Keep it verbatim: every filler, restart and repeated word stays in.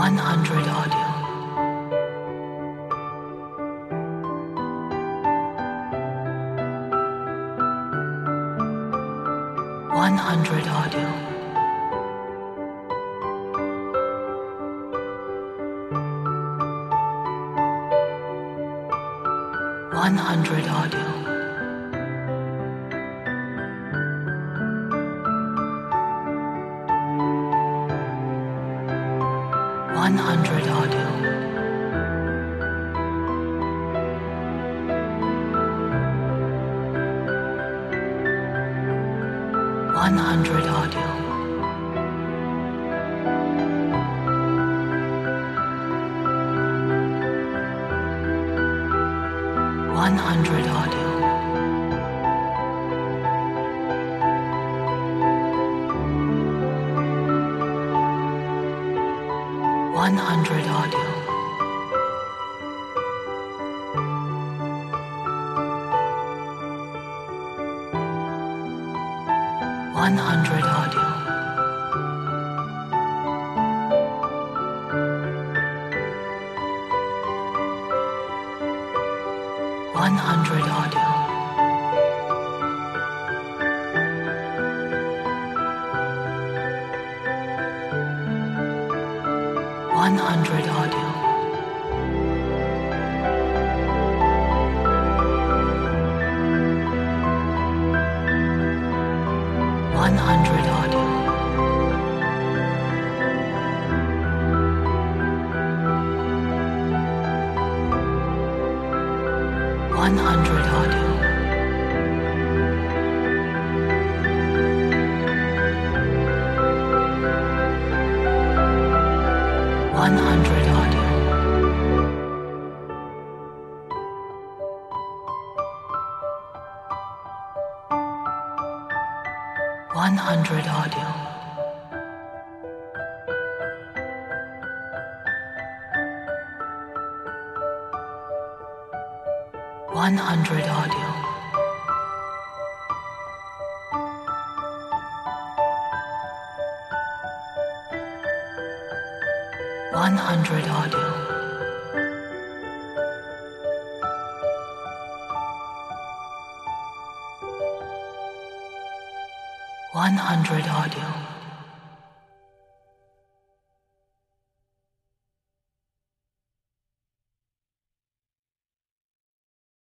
one hundred audio. one hundred audio. one hundred audio. one hundred audio. one hundred audio. one hundred audio. one hundred audio. one hundred audio. one hundred audio. one hundred audio. one hundred audio. one hundred audio. one hundred audio. one hundred audio. one hundred audio. one hundred audio. one hundred audio.